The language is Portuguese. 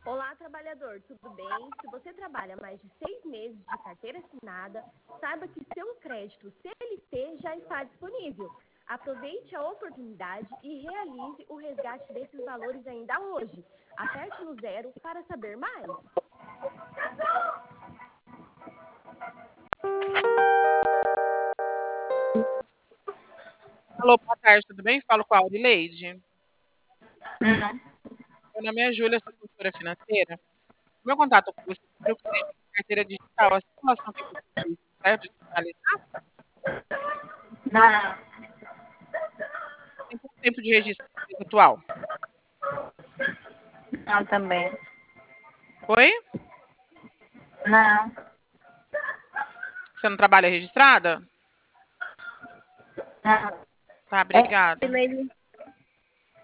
Olá, trabalhador, tudo bem? Se você trabalha mais de 6 meses de carteira assinada, saiba que seu crédito CLT já está disponível. Aproveite a oportunidade e realize o resgate desses valores ainda hoje. Aperte no 0 para saber mais. Alô, boa tarde, tudo bem? Falo com a Aurileide. Não, Meu nome é Júlia, sou consultora financeira. Meu contato com você é sobre o crédito de carteira digital, a simulação que você fez, certo? Digitalizar, não, tem quanto tempo de registro atual? não também. Oi? Não, Você não trabalha registrada? não. Tá, É, obrigada.